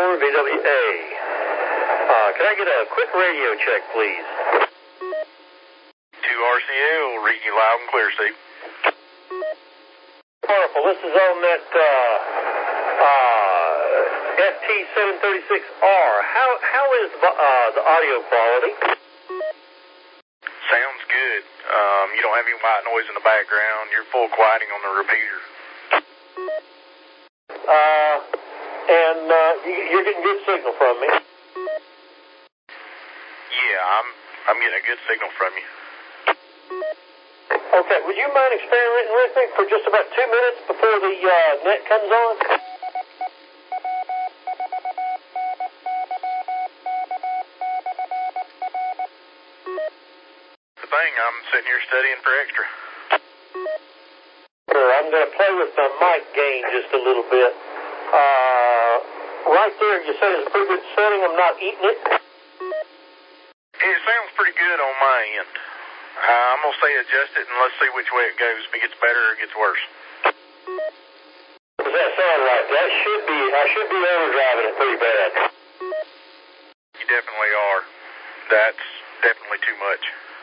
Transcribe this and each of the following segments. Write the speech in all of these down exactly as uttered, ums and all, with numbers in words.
four V W A. Uh, can I get a quick radio check, please? two R C L, reading you loud and clear, Steve. Wonderful. This is on that uh, uh, F T seven thirty-six R. How how is the, uh, the audio quality? Sounds good. Um, you don't have any white noise in the background. You're full quieting on the repeater. Uh, and uh, you, you're getting good signal from me. Yeah, I'm I'm getting a good signal from you. Okay, would you mind experimenting with me for just about two minutes before the uh, net comes on? The thing, I'm sitting here studying for extra. Sure, I'm going to play with my mic gain just a little bit. Uh, right there, you said it's a pretty good setting. I'm not eating it. It sounds pretty good on my end. Uh, I'm going to say adjust it and let's see which way it goes. If it gets better or it gets worse. Does that sound right? That should be, I should be overdriving it pretty bad. You definitely are. That's definitely too much.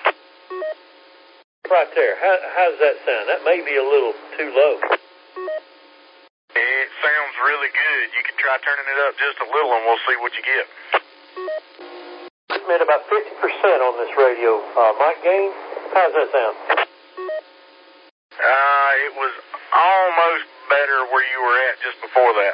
Right there. How, how does that sound? That may be a little too low. It sounds really good. You can try turning it up just a little and we'll see what you get. I'm at about fifty percent on this radio uh, mic gain. How does that sound? Uh, it was almost better where you were at just before that.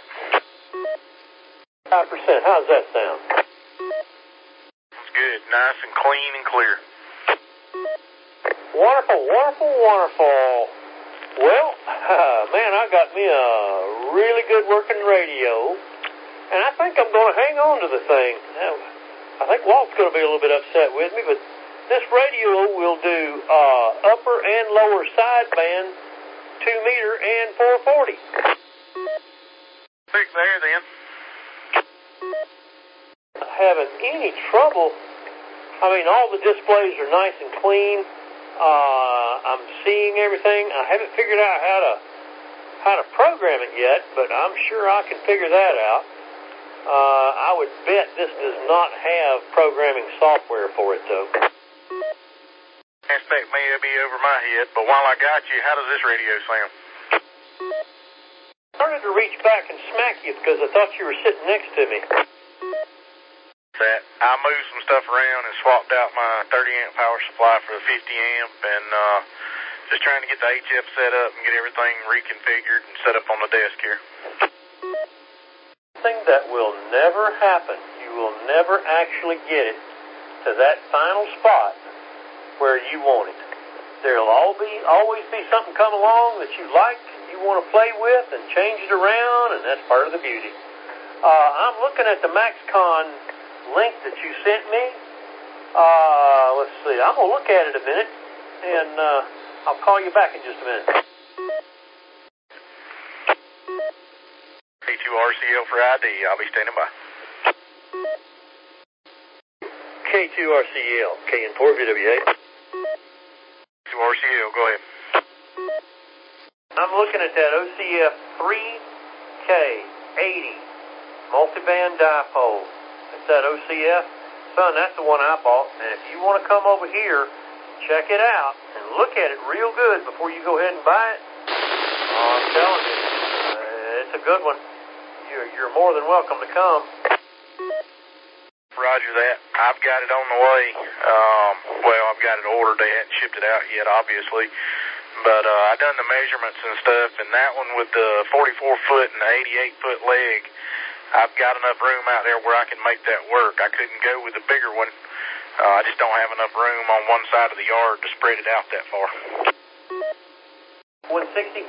five percent. How does that sound? It's good. Nice and clean and clear. Wonderful, wonderful, wonderful. Well, uh, man, I got me a really good working radio, and I think I'm going to hang on to the thing. Now, I think Walt's going to be a little bit upset with me, but this radio will do uh, upper and lower sideband, two meter and four forty. Fix there then. Not having any trouble. I mean, all the displays are nice and clean. Uh, I'm seeing everything. I haven't figured out how to how to program it yet, but I'm sure I can figure that out. Uh, I would bet this does not have programming software for it, though. Aspect may be over my head, but while I got you, how does this radio sound? I started to reach back and smack you because I thought you were sitting next to me. That I moved some stuff around and swapped out my thirty amp power supply for the fifty amp and uh, just trying to get the H F set up and get everything reconfigured and set up on the desk here. Thing that will never happen. You will never actually get it to that final spot where you want it. There'll all be, always be something come along that you like and you want to play with and change it around, and that's part of the beauty. Uh, I'm looking at the MaxCon link that you sent me. Uh, let's see. I'm going to look at it a minute, and uh, I'll call you back in just a minute. K two R C L for I D. I'll be standing by. K two R C L, K N four V W A. two R C L, go ahead. I'm looking at that O C F three K eighty multiband dipole. That's that O C F. Son, that's the one I bought. And if you want to come over here, check it out, and look at it real good before you go ahead and buy it. Oh, I'm telling you, uh, it's a good one. You're, you're more than welcome to come. Roger that. I've got it on the way. Um, well, I've got it ordered. They hadn't shipped it out yet, obviously. But uh, I done the measurements and stuff, and that one with the forty-four foot and the eighty-eight foot leg, I've got enough room out there where I can make that work. I couldn't go with the bigger one. Uh, I just don't have enough room on one side of the yard to spread it out that far. one sixty?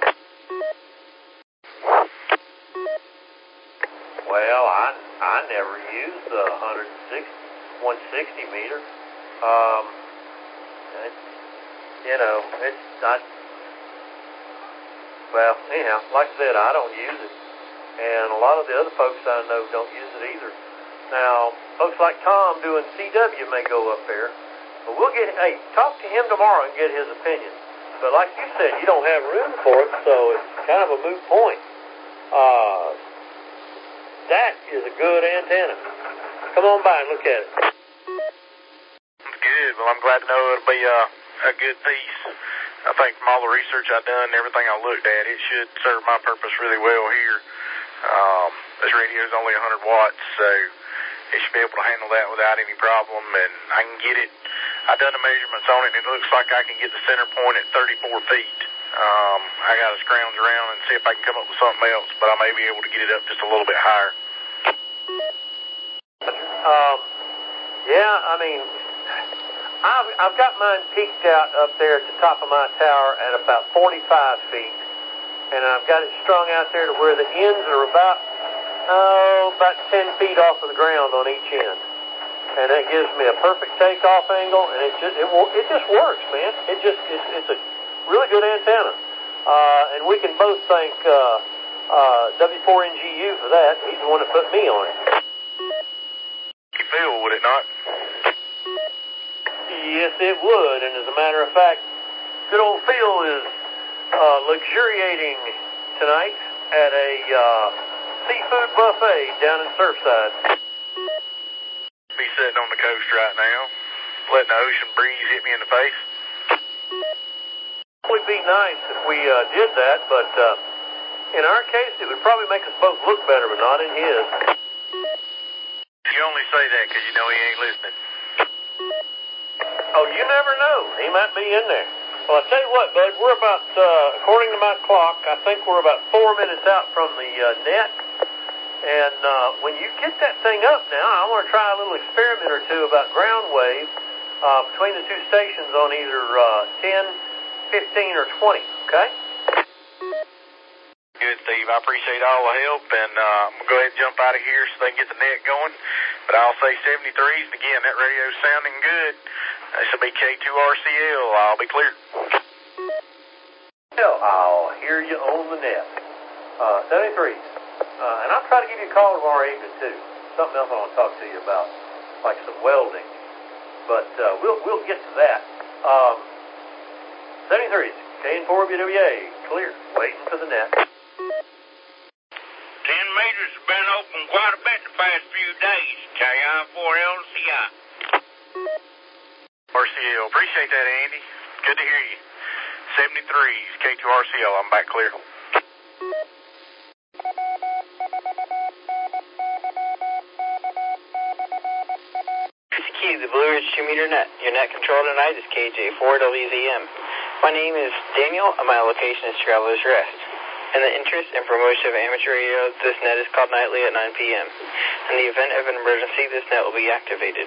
Well, I I never used the one sixty meter. Um, it, you know, it's not. Well, anyhow, like I said, I don't use it, and a lot of the other folks I know don't use it either. Now, folks like Tom doing C W may go up there, but we'll get. Hey, talk to him tomorrow and get his opinion. But like you said, you don't have room for it, so it's kind of a moot point. Uh, that is a good antenna. Come on by and look at it. Good. Well, I'm glad to know it'll be uh, a good piece. I think from all the research I've done and everything I looked at, it should serve my purpose really well here. Um, this radio is only one hundred watts, so it should be able to handle that without any problem, and I can get it. I've done the measurements on it, and it looks like I can get the center point at thirty-four feet. Um, I got to scrounge around and see if I can come up with something else, but I may be able to get it up just a little bit higher. Um, yeah, I mean, I've, I've got mine peaked out up there at the top of my tower at about forty-five feet, and I've got it strung out there to where the ends are about, oh, about ten feet off of the ground on each end. And that gives me a perfect takeoff angle, and it just, it, it just works, man. It just, it's, it's a really good antenna. Uh, and we can both thank uh, uh, W four N G U for that. He's the one that put me on it. Phil, would it not? Yes, it would. And as a matter of fact, good old Phil is uh, luxuriating tonight at a uh, seafood buffet down in Surfside. Be sitting on the coast right now, letting the ocean breeze hit me in the face. It would be nice if we uh, did that, but uh, in our case, it would probably make us both look better, but not in his. You only say that because you know he ain't listening. Oh, you never know. He might be in there. Well, I tell you what, bud, we're about, uh, according to my clock, I think we're about four minutes out from the uh, net. And uh, when you get that thing up now, I want to try a little experiment or two about ground wave uh, between the two stations on either uh, ten, fifteen, or twenty, okay? Good, Steve. I appreciate all the help, and uh, I'm going to go ahead and jump out of here so they can get the net going. But I'll say seventy-threes, and again, that radio's sounding good. This will be K two R C L. I'll be clear. Well, I'll hear you on the net. Uh, seventy-threes. Uh, and I'll try to give you a call tomorrow evening, too. Something else I want to talk to you about, like some welding. But uh, we'll we'll get to that. Um, seventy-threes, K N four B W A, clear, waiting for the net. Ten meters have been open quite a bit the past few days. K I four L C I. R C L, appreciate that, Andy. Good to hear you. seventy-threes, K two R C L, I'm back clear. The Blue Ridge two meter net. Your net control tonight is K J four W Z M. My name is Daniel, and my location is Traveler's Rest. In the interest and promotion of amateur radio, this net is called nightly at nine p m In the event of an emergency, this net will be activated.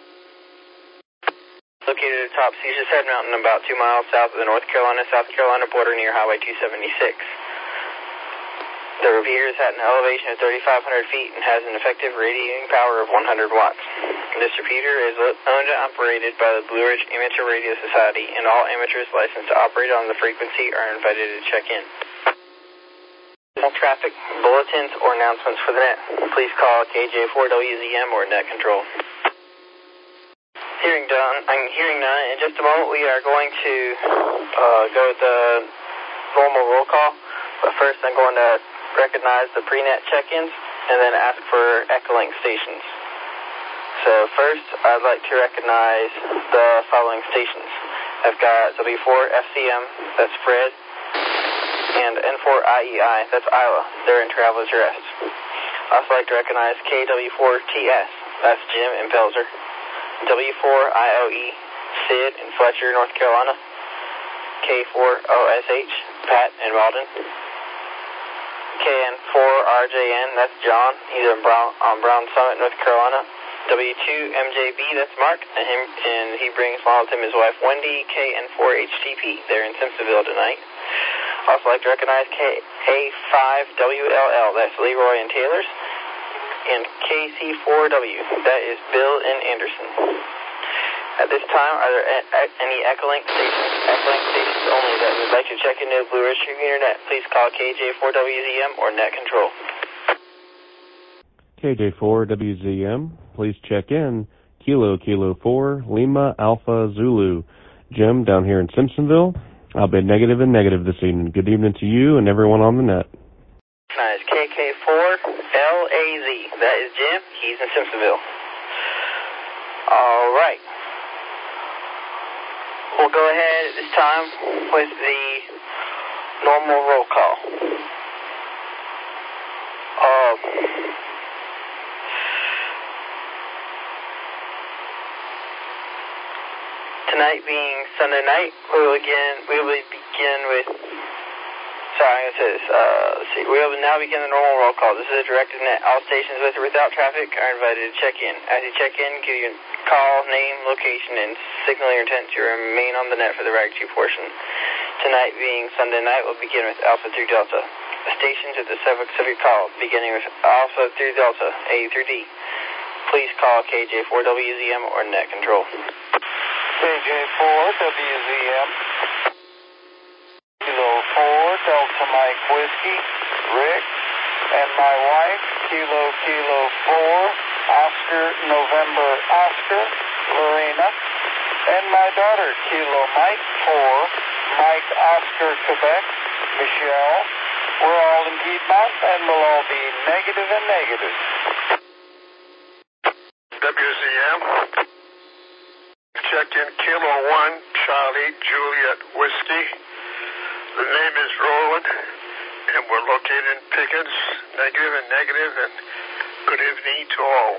Located atop Caesar's Head Mountain, about two miles south of the North Carolina-South Carolina border near Highway two seventy-six. The repeater is at an elevation of thirty-five hundred feet and has an effective radiating power of one hundred watts. This repeater is owned and operated by the Blue Ridge Amateur Radio Society, and all amateurs licensed to operate on the frequency are invited to check in. For traffic, bulletins, or announcements for the net, please call K J four W Z M or Net Control. Hearing done, I'm hearing none. In just a moment, we are going to uh, go with the normal roll call, but first I'm going to recognize the pre-net check-ins and then ask for Echolink stations. So first, I'd like to recognize the following stations. I've got W four F C M, that's Fred, and N four I E I, that's Isla. They're in Traveler's Rest. I'd also like to recognize K W four T S, that's Jim in Pelzer. W four I O E, Sid in Fletcher, North Carolina. K four O S H, Pat in Malden. K N four R J N, that's John, he's in Brown, on Brown Summit, North Carolina. W two M J B, that's Mark, and, him, and he brings along with him his wife Wendy. K N four H T P, they're in Simpsonville tonight. Also like to recognize K A five W L L, that's Leroy and Taylor's. And K C four W, that is Bill and Anderson. At this time, are there any Echolink stations, Echolink stations only, that would like to check into the Blue Ridge Commuter Net? Please call K J four W Z M or Net Control. K J four W Z M, please check in. Kilo Kilo four, Lima Alpha Zulu. Jim down here in Simpsonville. I'll be negative and negative this evening. Good evening to you and everyone on the net. Recognize K K four L A Z. That is Jim. He's in Simpsonville. All right. We'll go ahead at this time with the normal roll call. Uh, tonight being Sunday night, we will again we will begin with. Sorry, it says. Uh, let's see. We will now begin the normal roll call. This is a directed net. All stations with or without traffic are invited to check in. As you check in, give your call, name, location, and signal your intent to remain on the net for the Rag two portion. Tonight being Sunday night, we'll begin with Alpha through Delta. The stations at the subject of your call, beginning with Alpha through Delta, A through D. Please call K J four W Z M or net control. K J four W Z M. Kilo four Delta Mike Whiskey, Rick, and my wife, Kilo Kilo four, Oscar November Oscar, Lorena, and my daughter, Kilo Mike four, Mike Oscar Quebec, Michelle. We're all in Piedmont, and we'll all be negative and negative. W Z M. Check in Kilo one, Charlie Juliet Whiskey. The name is Roland, and we're located in Pickens, negative and negative, and good evening to all.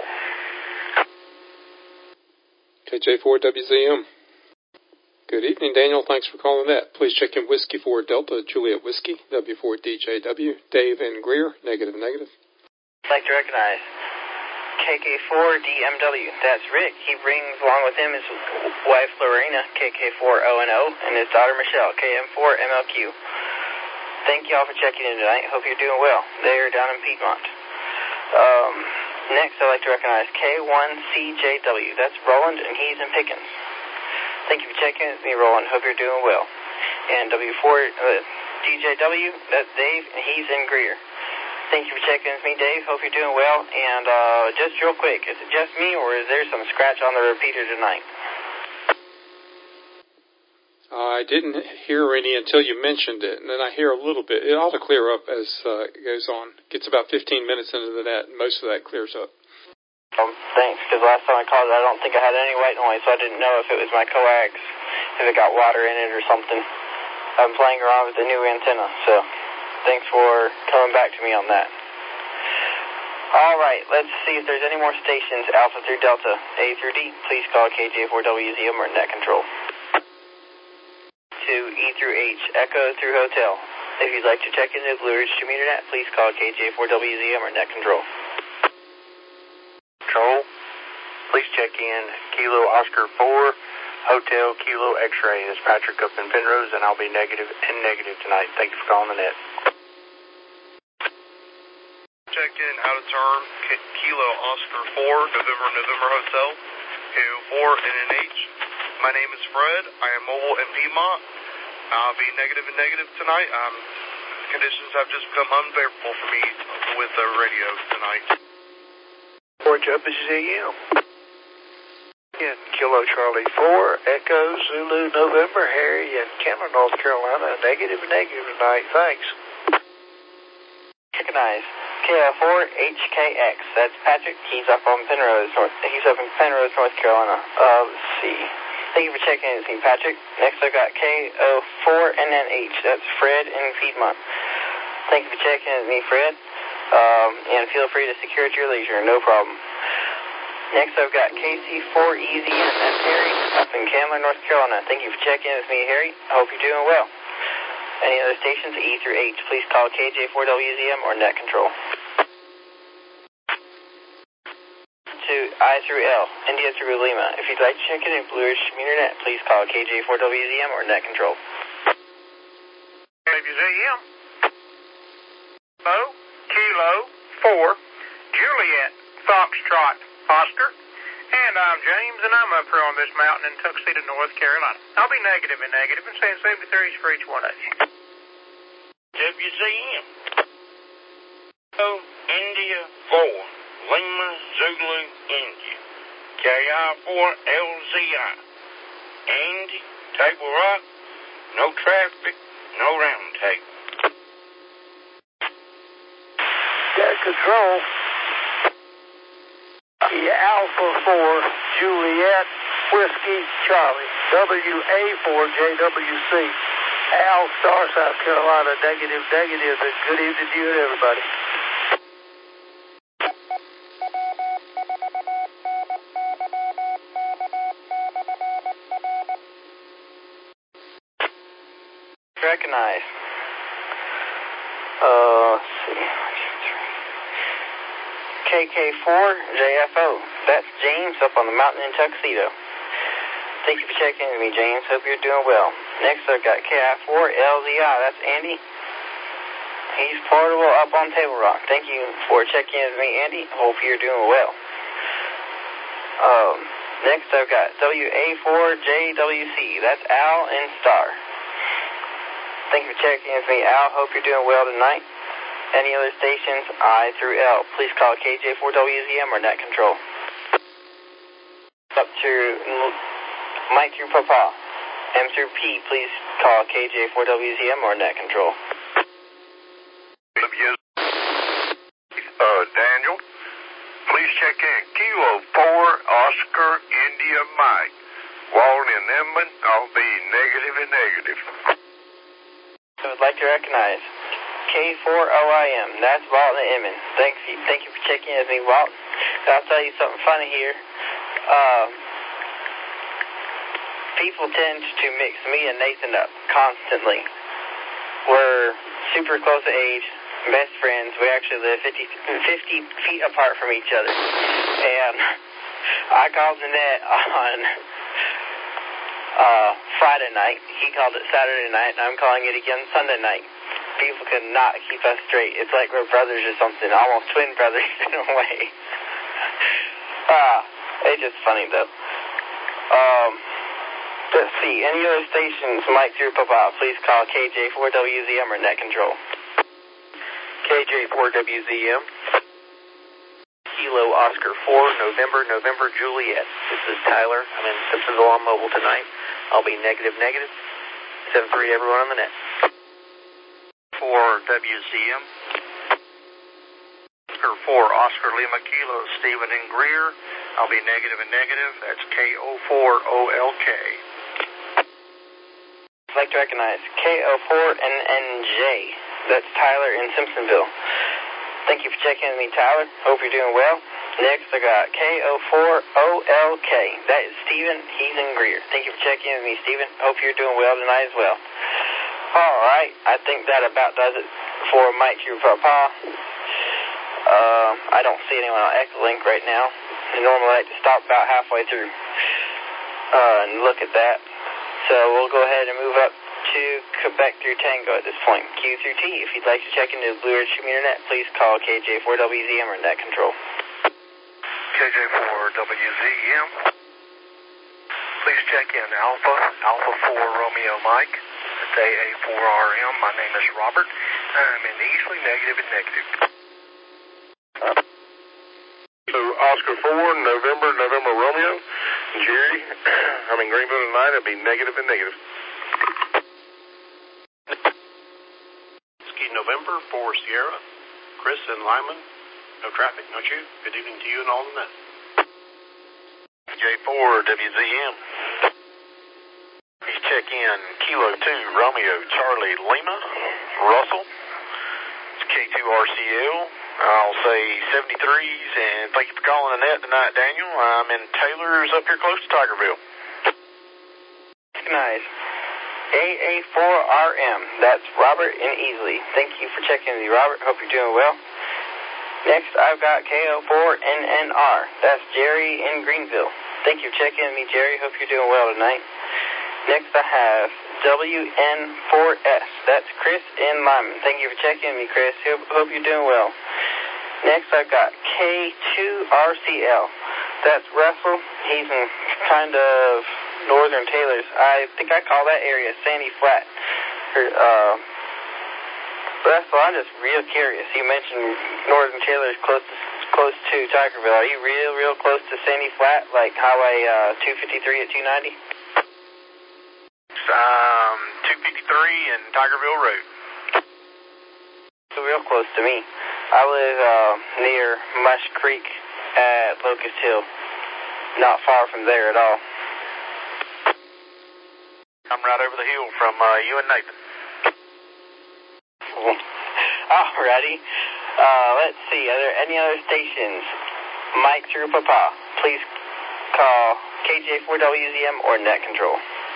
K J four W Z M. Good evening, Daniel. Thanks for calling that. Please check in Whiskey four Delta Juliet Whiskey, W four D J W, Dave and Greer, negative, negative. I'd like to recognize K K four D M W. That's Rick. He brings along with him his wife Lorena, K K four O N O, and his daughter Michelle, K M four M L Q. Thank you all for checking in tonight. Hope you're doing well. They're down in Piedmont. Um, next, I'd like to recognize K one C J W. That's Roland, and he's in Pickens. Thank you for checking in with me, Roland. Hope you're doing well. And W four uh, D J W, that's Dave, and he's in Greer. Thank you for checking in with me, Dave. Hope you're doing well. And uh, just real quick, is it just me, or is there some scratch on the repeater tonight? Uh, I didn't hear any until you mentioned it, and then I hear a little bit. It ought to clear up as uh, it goes on. Gets about fifteen minutes into the net, and most of that clears up. Um, thanks, because last time I called, I don't think I had any white noise, so I didn't know if it was my coax, if it got water in it or something. I'm playing around with the new antenna, so thanks for coming back to me on that. All right, let's see if there's any more stations, Alpha through Delta, A through D. Please call K J four W Z M or net control. To E through H, Echo through Hotel. If you'd like to check into Blue Ridge Commuter Net, please call K J four W Z M or net control. Control, please check in Kilo Oscar four, Hotel Kilo X-Ray. It's Patrick up in Penrose, and I'll be negative and negative tonight. Thank you for calling the net. Check in out of turn Kilo Oscar four, November November Hotel, K O four N N H. My name is Fred. I am mobile in Piedmont. I'll be negative and negative tonight. Um, conditions have just become unfavorable for me with the radio tonight. Port W Z M. In Kilo Charlie four, Echo Zulu November, Harry in Cameron, North Carolina, negative and negative tonight. Thanks. Recognize K L four H K X. That's Patrick. He's up on Penrose, North. He's up in Penrose, North Carolina. Uh, let's see. Thank you for checking in with me, Patrick. Next, I've got K O four N N H. That's Fred in Piedmont. Thank you for checking in with me, Fred. Um, and feel free to secure at your leisure. No problem. Next, I've got K C four E Z N. That's Harry up in Cameron, North Carolina. Thank you for checking in with me, Harry. I hope you're doing well. Any other stations, E through H, please call K J four W Z M or net control. To I through L, India through Lima. If you'd like to check in in Blue Ridge Commuter Net, please call K J four W Z M or net control. W Z M. Bo, Kilo four, Juliet, Foxtrot, Oscar. And I'm James, and I'm up here on this mountain in Tuxedo, North Carolina. I'll be negative and negative and saying seventy-threes for each one of you. W Z M. Oh, India four, Lima, Zulu, India. K I four L Z I. Andy, Table Rock, no traffic, no round table. control. The Alpha four, Juliet, Whiskey, Charlie. W A four, J W C. Al, Star, South Carolina, negative, negative. And good evening to you and everybody. Recognize. Uh, let's see. K K four, J F O. That's James up on the mountain in Tuxedo. Thank you for checking in with me, James. Hope you're doing well. Next, I've got K I four, L Z I. That's Andy. He's portable up on Table Rock. Thank you for checking in with me, Andy. Hope you're doing well. Um, next, I've got W A four, J W C. That's Al and Star. Thank you for checking in with me, Al. Hope you're doing well tonight. Any other stations, I through L, please call K J four W Z M or Net Control. Up to Mike through Papa. M through P, please call K J four W Z M or Net Control. Uh, Daniel, please check in. Kilo four, Oscar, India, Mike. Walton and Inman, I'll be negative and negative. I would like to recognize K four O I M. That's Walton and Inman. Thank you, thank you for checking in with me, Walt. I'll tell you something funny here. Uh, people tend to mix me and Nathan up constantly. We're super close in age, best friends. We actually live fifty, fifty feet apart from each other. And I called Nanette on uh, Friday night. He called it Saturday night, and I'm calling it again Sunday night. People could not keep us straight. It's like we're brothers or something, almost twin brothers in a way. Ah, it's just funny though. Um, let's see, any other stations, Mike through Papa, please call K J four W Z M or Net Control. K J four W Z M. Kilo Oscar four, November, November, Juliet. This is Tyler. I'm in Simpsonville on mobile tonight. I'll be negative, negative. seven three everyone on the net. four W Z M. Oscar four, Oscar Lima Kilo, Stephen and Greer. I'll be negative and negative. That's K O four O L K. I'd like to recognize K O four N N J. That's Tyler in Simpsonville. Thank you for checking in with me, Tyler. Hope you're doing well. Next, I got K O four O L K. That is Stephen. He's in Greer. Thank you for checking in with me, Stephen. Hope you're doing well tonight as well. All right. I think that about does it for Mike through Papa. Uh, I don't see anyone on Echolink right now. I normally like to stop about halfway through uh, and look at that. So we'll go ahead and move up to Quebec through Tango at this point. Q through T. If you'd like to check into the Blue Ridge Commuter Net, please call K J four W Z M or Net Control. K J four W Z M. Please check in Alpha, Alpha four Romeo Mike. It's A A four R M. My name is Robert. I'm in Easley, negative and negative. So Oscar four, November, November Romeo. Jerry, I'm in Greenville tonight. It'll be negative and negative. Ski November for Sierra, Chris and Lyman. No traffic, no you. Good evening to you and all the net. J four W Z M. Please check in Kilo two Romeo Charlie Lima Russell. It's K two R C L. I'll say seventy-threes, and thank you for calling the net tonight, Daniel. I'm in Taylor's up here close to Tigerville. Nice. A A four R M. That's Robert in Easley. Thank you for checking with me, Robert. Hope you're doing well. Next, I've got K O four N N R. That's Jerry in Greenville. Thank you for checking with me, Jerry. Hope you're doing well tonight. Next, I have W N four S. That's Chris in Lyman. Thank you for checking with me, Chris. Hope, hope you're doing well. Next, I've got K two R C L. That's Russell. He's in kind of northern Taylor's. I think I call that area Sandy Flat. Uh, Russell, I'm just real curious. You mentioned northern Taylor's close to, close to Tigerville. Are you real, real close to Sandy Flat, like Highway uh, two fifty-three at two ninety? Um, two fifty-three and Tigerville Road. So real close to me. I live uh, near Mush Creek at Locust Hill. Not far from there at all. I'm right over the hill from uh, you and Nathan. Alrighty. Uh, let's see. Are there any other stations? Mike through Papa. Please call K J four W Z M or Net Control.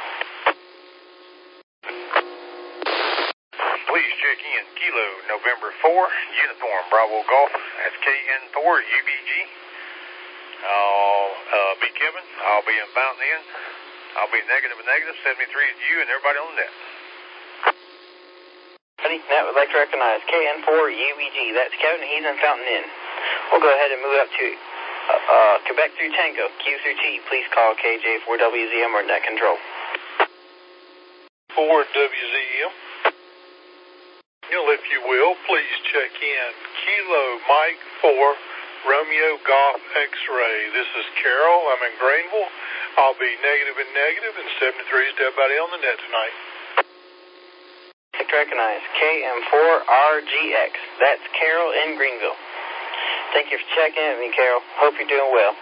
Please check in Kilo November four, Uniform Bravo Golf. That's K N four U B G. I'll uh, be Kevin. I'll be in Fountain Inn. I'll be negative and negative. seventy-three is you and everybody on the net. Net would like to recognize K N four U B G. That's Kevin. He's in Fountain Inn. We'll go ahead and move up to uh, uh, Quebec through Tango. Q through T. Please call K J four W Z M or Net Control. four W Z M. If you will, please check in Kilo Mike four Romeo Golf X-Ray. This is Carol. I'm in Greenville. I'll be negative and negative, and seventy-three is to everybody on the net tonight. Recognize K M four R G X. That's Carol in Greenville. Thank you for checking in with me, Carol. Hope you're doing well.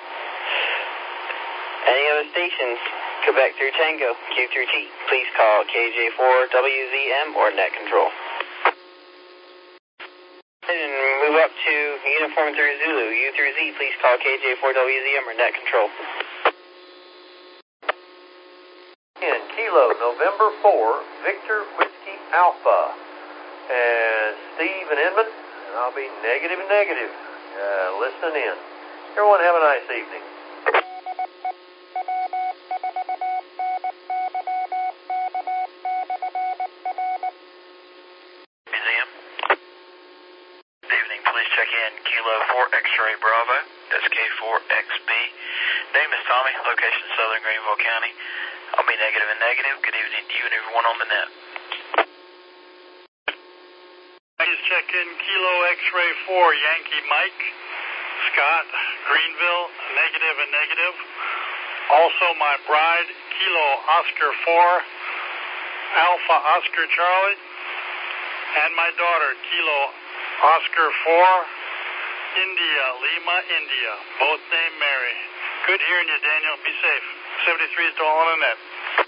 Any other stations? Quebec through Tango, Q through T. Please call K J four W Z M or Net Control. And move up to Uniform through Zulu, U through Z. Please call K J four W Z M or Net Control. In Kilo November four, Victor Whiskey Alpha, and Steve and Inman, and I'll be negative and negative, uh, listening in. Everyone have a nice evening. Museum. Good evening, please check in Kilo four X-Ray Bravo, that's K four X B. Name is Tommy, location Southern Greenville County. I'll be negative and negative. Good evening to you and everyone on the net. Please check in Kilo X-Ray four, Yankee Mike, Scott, Greenville, negative and negative. Also my bride, Kilo Oscar four, Alpha Oscar Charlie, and my daughter, Kilo Oscar four, India, Lima, India, both named Mary. Good hearing you, Daniel. Be safe. seventy-three is to all on the net.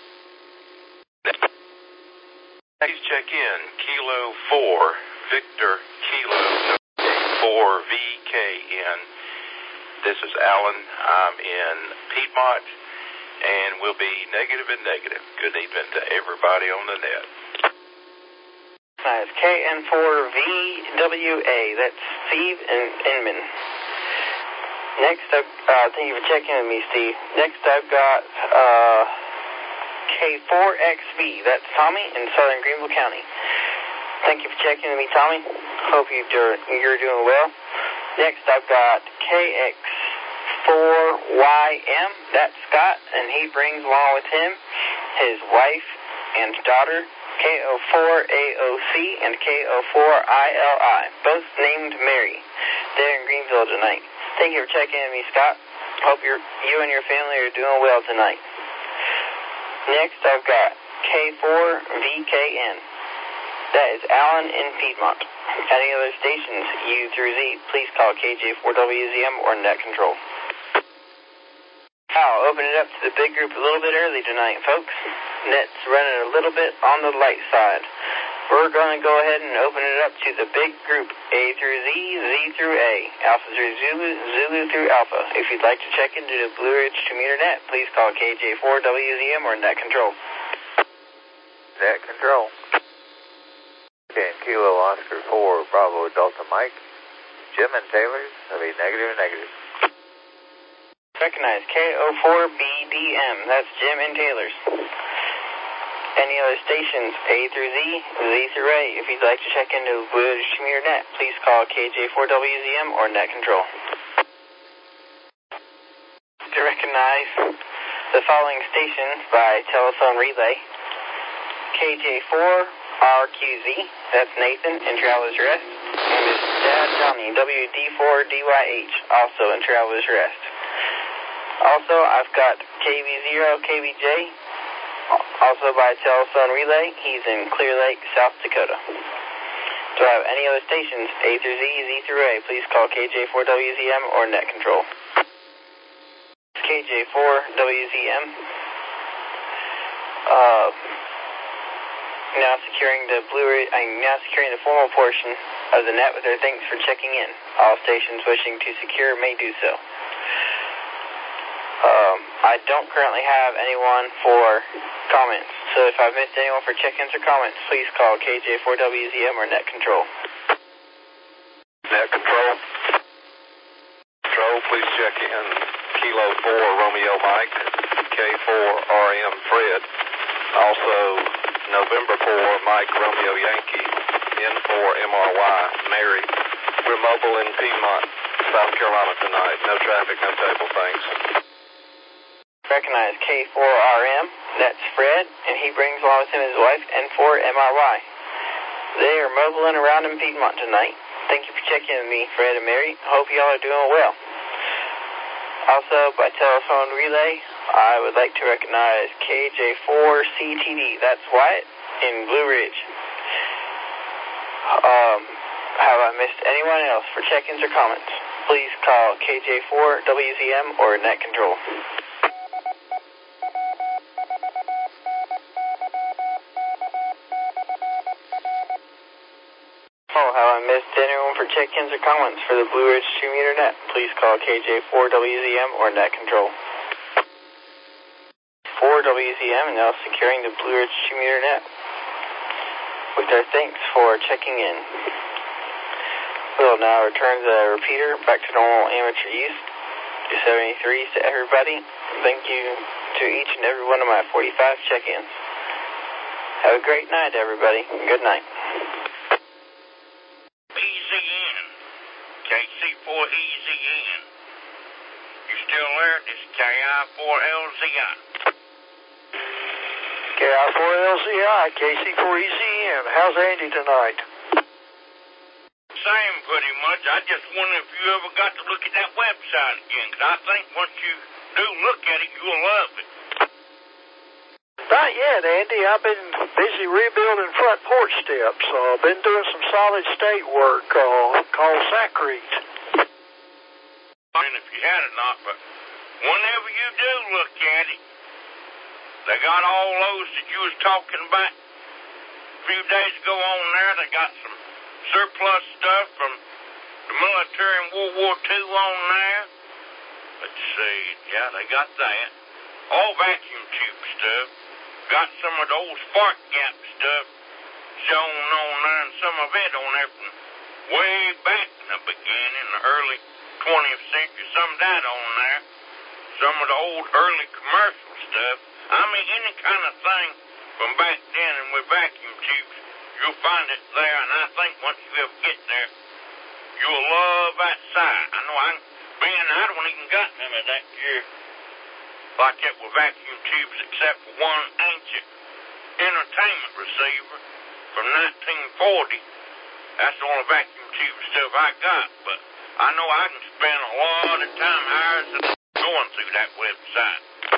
Please check in Kilo four, Victor Kilo four V K N. This is Alan. I'm in Piedmont, and we'll be negative and negative. Good evening to everybody on the net. Nice. K N four V W A. That's Steve and Inman. Next up, uh, thank you for checking with me, Steve. Next I've got uh, K four X V. That's Tommy in Southern Greenville County. Thank you for checking with me, Tommy. Hope you do, you're doing well. Next I've got K X four Y M. That's Scott, and he brings along with him his wife and daughter, K O four A O C and K O four I L I, both named Mary. They're in Greenville tonight. Thank you for checking in with me, Scott. Hope you're, you and your family are doing well tonight. Next, I've got K four V K N. That is Alan in Piedmont. Any other stations, U through Z, please call K J four W Z M or Net Control. I'll open it up to the big group a little bit early tonight, folks. Net's running a little bit on the light side. We're going to go ahead and open it up to the big group, A through Z, Z through A, Alpha through Zulu, Zulu through Alpha. If you'd like to check into the Blue Ridge Commuter Net, please call K J four W Z M or Net Control. Net Control. Okay, Kilo Oscar four, Bravo Delta Mike, Jim and Taylor's, that'll be negative and negative. Recognize K O four B D M, that's Jim and Taylor's. Any other stations, A through Z, Z through A. If you'd like to check into Blue Ridge Commuter Net, please call K J four W Z M or Net Control. To recognize the following stations by telephone relay, K J four R Q Z, that's Nathan in Traveler's Rest, and his dad Johnny, W D four D Y H, also in Traveler's Rest. Also, I've got K B zero K B J, also by telephone relay. He's in Clear Lake, South Dakota. Do I have any other stations, A through Z, Z through A? Please call K J four W Z M or net control. K J four W Z M. Uh, now securing the Blue Ridge, I'm now securing the formal portion of the net with their thanks for checking in. All stations wishing to secure may do so. Um, I don't currently have anyone for comments, so if I've missed anyone for check-ins or comments, please call K J four W Z M or net control. Net control. Control, please check in Kilo four Romeo Mike, K four R M Fred. Also, November four Mike Romeo Yankee, N four M R Y Mary. We're mobile in Piedmont, South Carolina tonight. No traffic, no table, thanks. Recognize K four R M, that's Fred, and he brings along with him his wife, N four M R Y. They are mobiling around in Piedmont tonight. Thank you for checking with me, Fred and Mary. Hope y'all are doing well. Also, by telephone relay, I would like to recognize K J four C T D, that's Wyatt, in Blue Ridge. Um, have I missed anyone else for check-ins or comments? Please call K J four W Z M or net control. Oh, have I missed anyone for check-ins or comments for the Blue Ridge two meter net? Please call K J four W Z M or net control. four W Z M now securing the Blue Ridge two meter net with their thanks for checking in. We'll now return the repeater back to normal amateur use. two seventy-threes to everybody. Thank you to each and every one of my forty-five check-ins. Have a great night, everybody. Good night. E Z N, K C four E Z N. You still there? This is K I four L Z I. K I four L Z I, K C four E Z N. How's Andy tonight? Same, pretty much. I just wonder if you ever got to look at that website again, because I think once you do look at it, you'll love it. Not yet, Andy. I've been busy rebuilding front porch steps. Uh, I've been doing some solid state work uh, called Sacrete. And if you had it not, but whenever you do look at it, they got all those that you was talking about a few days ago on there. They got some surplus stuff from the military in World War Two on there. Let's see. Yeah, they got that. All vacuum tube stuff. Got some of the old spark gap stuff shown on there, and some of it on there from way back in the beginning, the early twentieth century. Some of that on there. Some of the old early commercial stuff. I mean, any kind of thing from back then and with vacuum tubes, you'll find it there, and I think once you ever get there, you'll love that site. I know I, being I don't even got none of that here like that with vacuum tubes except for one ancient entertainment receiver from nineteen forty. That's the only vacuum tube stuff I got, but I know I can spend a lot of time hours going through that website.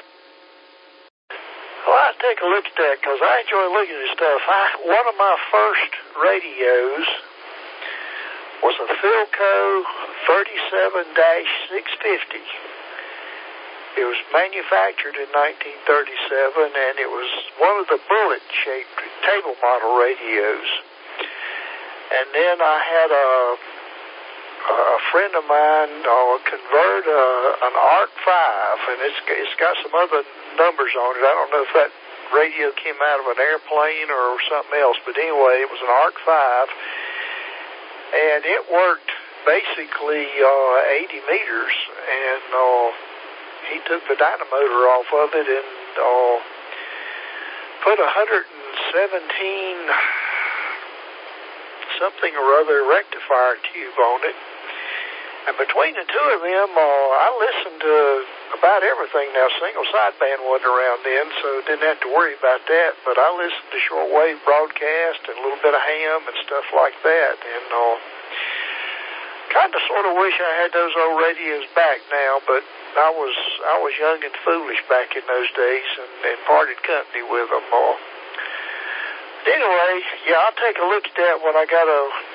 Well, I'll take a look at that because I enjoy looking at stuff. I, one of my first radios was a Philco thirty-seven six fifty. It was manufactured in nineteen thirty-seven, and it was one of the bullet-shaped table model radios. And then I had a, a friend of mine uh, convert a, an Arc five, and it's, it's got some other numbers on it. I don't know if that radio came out of an airplane or something else, but anyway, it was an Arc five, and it worked basically uh, eighty meters, and uh, he took the dynamotor off of it and uh, put a one hundred seventeen something or other rectifier tube on it. And between the two of them, uh, I listened to about everything. Now, single sideband wasn't around then, so didn't have to worry about that. But I listened to shortwave broadcast and a little bit of ham and stuff like that. And uh, kind of sort of wish I had those old radios back now, but I was I was young and foolish back in those days, and, and parted company with them. Uh, anyway, yeah, I'll take a look at that when I got a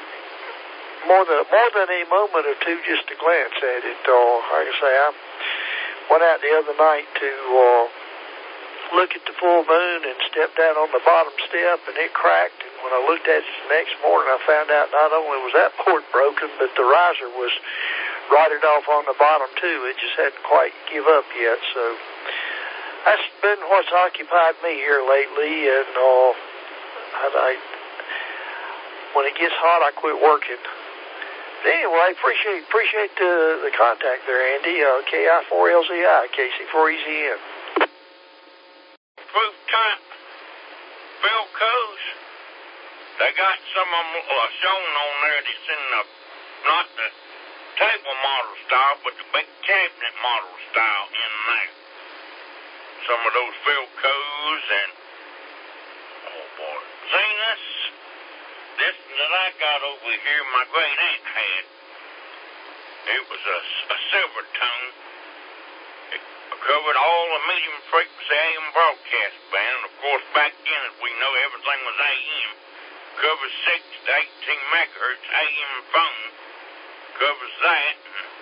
more than more than a moment or two just to glance at it. Uh, like I say, I went out the other night to uh, look at the full moon and stepped down on the bottom step, and it cracked. And when I looked at it the next morning, I found out not only was that port broken, but the riser was rotted off on the bottom too. It just hadn't quite give up yet. So that's been what's occupied me here lately. And uh, I, I, when it gets hot, I quit working. But anyway, appreciate appreciate the the contact there, Andy. Uh, K I four L Z I, K C four E Z N. Proof type Philcos. They got some of them uh, shown on there that's in the, not the table model style, but the big cabinet model style in there. Some of those Philcos and, oh boy, seen this? This that I got over here, my great aunt had. It was a, a silver tone. It covered all the medium frequency A M broadcast band. Of course, back then, as we know, everything was A M. Covers six to eighteen megahertz A M phone. Covers that.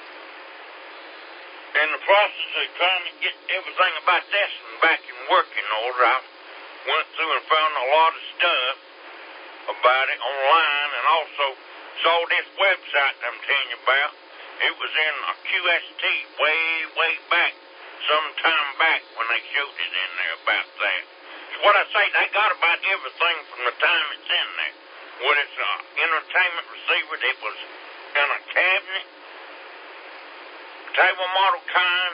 In the process of trying to get everything about this and back in working order, I went through and found a lot of stuff about it online, and also saw this website I'm telling you about. It was in a Q S T way, way back, some time back when they showed it in there about that. So what I say, they got about everything from the time it's in there. What it's an entertainment receiver that was in a cabinet, table model kind,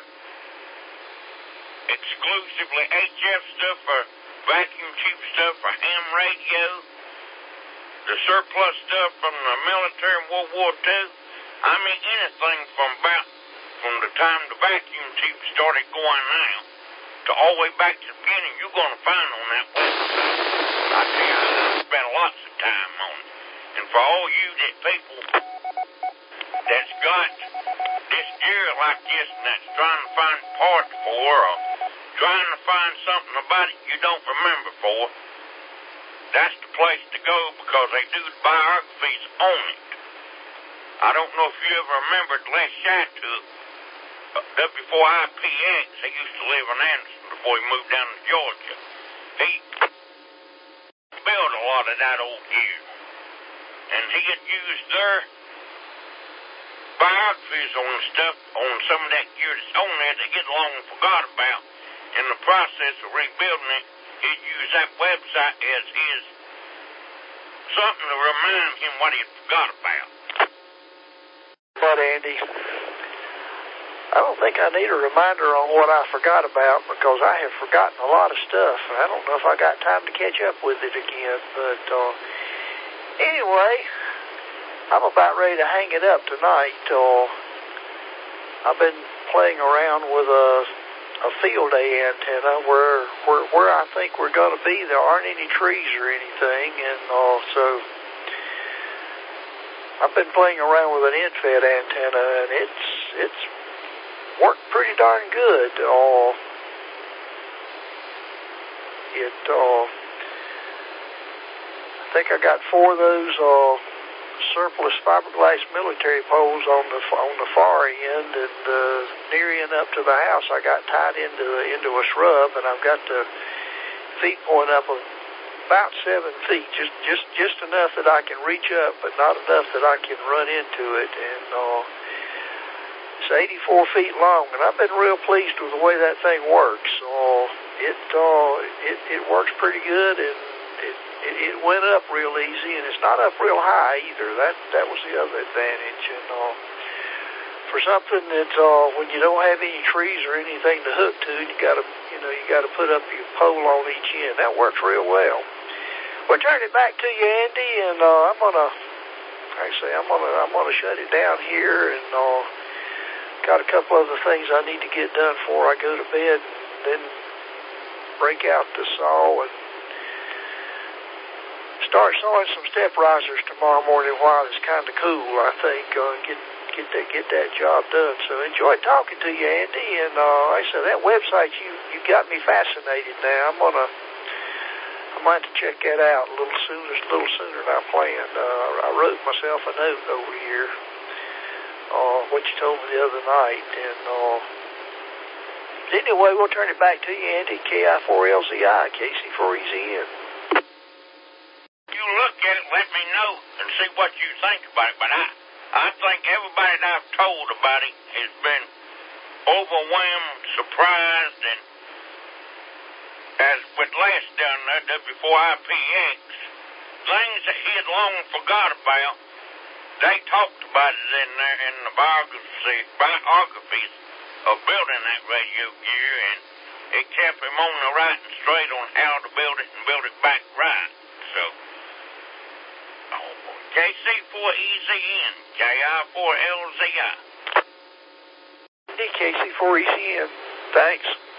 exclusively H F stuff for vacuum tube stuff for ham radio, the surplus stuff from the military in World War Two. I mean, anything from about from the time the vacuum tube started going out to all the way back to the beginning, you're going to find on that website. I tell you, I spent lots of time on it. And for all you that people that's got this gear like this and that's trying to find parts for or trying to find something about it you don't remember for, that's the place to go because they do the biographies on it. I don't know if you ever remembered Les Chateau, W four I P X. He used to live in Anderson before he moved down to Georgia. He built a lot of that old gear. And he had used their biographies on stuff, on some of that gear that's on there that he'd long forgot about. In the process of rebuilding it, he'd use that website as his something to remind him what he had forgot about. But Andy, I don't think I need a reminder on what I forgot about because I have forgotten a lot of stuff. I don't know if I got time to catch up with it again. But uh, anyway, I'm about ready to hang it up tonight. Uh, I've been playing around with a, a field day antenna where, where where I think we're going to be. There aren't any trees or anything, and uh, so I've been playing around with an end-fed antenna, and it's it's worked pretty darn good. Uh, it, uh, I think I got four of those uh, surplus fiberglass military poles on the on the far end, and uh, near end up to the house, I got tied into into a shrub, and I've got the feet point up about seven feet, just just just enough that I can reach up, but not enough that I can run into it. And uh, it's eighty-four feet long, and I've been real pleased with the way that thing works. Uh, it uh, it it works pretty good, and it, it it went up real easy, and it's not up real high either. That that was the other advantage. And uh, for something that uh, when you don't have any trees or anything to hook to, you got to you know you got to put up your pole on each end. That works real well. We'll turn it back to you, Andy, and uh, I'm gonna, like I say, I'm gonna, I'm gonna shut it down here, and uh, got a couple other things I need to get done before I go to bed, and then break out the saw and start sawing some step risers tomorrow morning while it's kind of cool. I think uh, get get that get that job done. So enjoy talking to you, Andy, and uh, like I said, that website you you got me fascinated now. I'm gonna. I might have to check that out a little sooner, a little sooner than I planned. Uh, I wrote myself a note over here, uh, what you told me the other night, and uh, anyway, we'll turn it back to you, Andy. K I four L Z I, K C four E Z N. You look at it, let me know, and see what you think about it. But I, I think everybody that I've told about it has been overwhelmed, surprised, and as with last down there, W four I P X, things that he had long forgot about, they talked about it in there in the biography, biographies of building that radio gear, and it kept him on the right and straight on how to build it and build it back right. So, oh boy. K C four E Z N, K I four L Z I. K C four E Z N, thanks.